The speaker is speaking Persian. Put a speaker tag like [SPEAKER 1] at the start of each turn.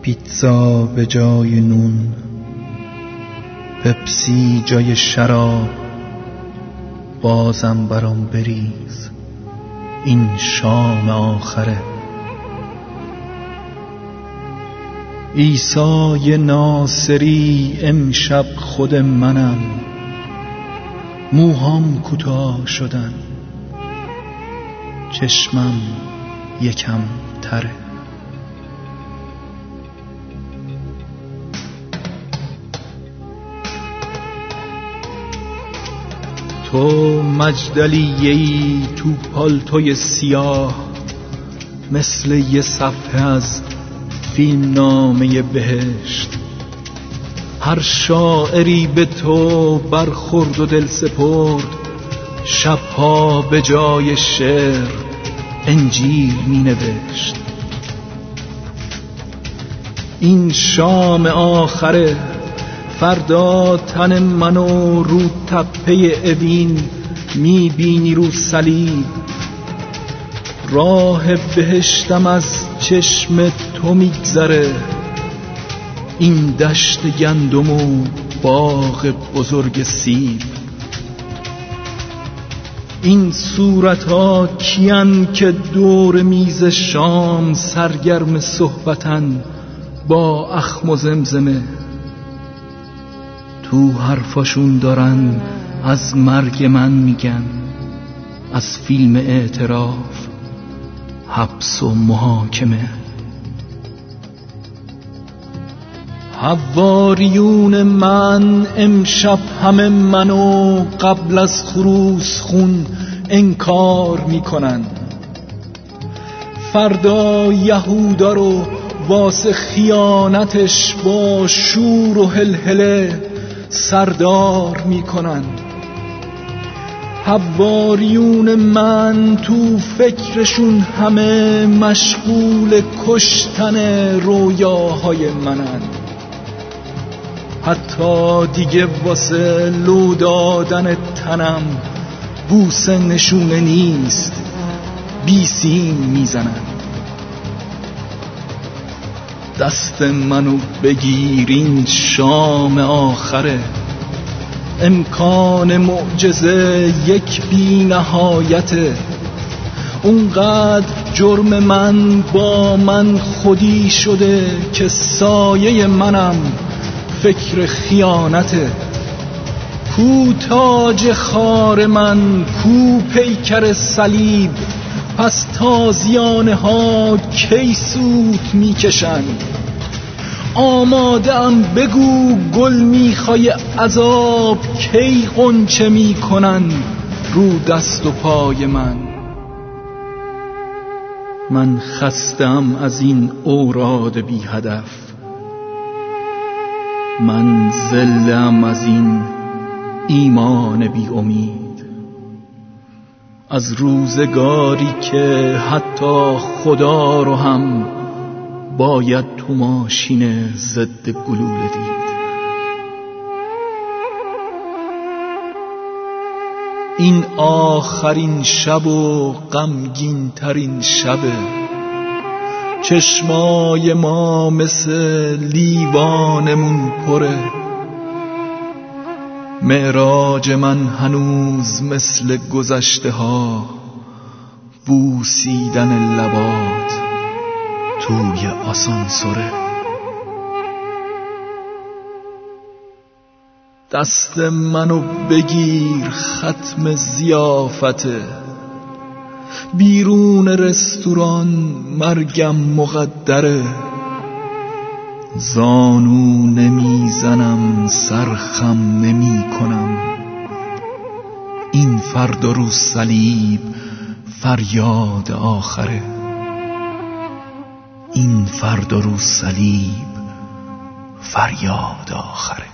[SPEAKER 1] پیتزا به جای نون، پپسی جای شراب، بازم برام بریز، این شام آخره. عیسی ناصری امشب خود منم، موهام کوتاه شدن، چشمم یکم تره. تو مجدلیه‌ای تو پالتوی سیاه، مثل یه صفحه از فیلم نامه بهشت. هر شاعری به تو برخورد و دل سپرد، شبها به جای شعر انجیل می نوشت. این شام آخره، فردا تن منو رو تپه اوین می بینی رو صلیب. راه بهشتم از چشم تو میگذره، این دشت گندم و باغ بزرگ سیب. این صورتها کیان که دور میز شام سرگرم صحبتن با اخم و زمزمه؟ تو حرفاشون دارن از مرگ من میگن، از فیلم اعتراف، حبس و محاکمه. حواریون من امشب همه منو قبل از خروس خون انکار میکنن. فردا یهودا رو واسه خیانتش با شور و هلهله سردار میکنن. حواریون من تو فکرشون همه مشغول کشتن رویاهای منن. حتی دیگه واسه لو دادن تنم بوسه نشونه نیست، بیسیم میزنن. دست منو بگیر، این شام آخره، امکان معجزه یک بی نهایته. اونقدر جرم من با من خودی شده که سایه منم فکر خیانته. کو تاج خار من، کو پیکر صلیب، پس تازیانه ها کی سوت میکشن؟ آماده ام بگو گل میخوای عذاب کی غنچه میکنن رو دست و پای من؟ من خستم از این اوراد بی هدف، من ذلم از این ایمان بی امید. از روزگاری که حتی خدا رو هم باید تو ماشین ضد گلوله دید. این آخرین شب و غمگین ترین شبه، چشمای ما مثل لیوانمون پره. معراج من هنوز مثل گذشته ها، بوسیدن لبات توی آسانسوره. دست منو بگیر، ختم ضیافته، بیرون رستوران مرگم مقدره. زانو نمیزنم، سرخم نمی کنم، این فردا رو صلیب فریاد آخره. این فردا رو صلیب فریاد آخره.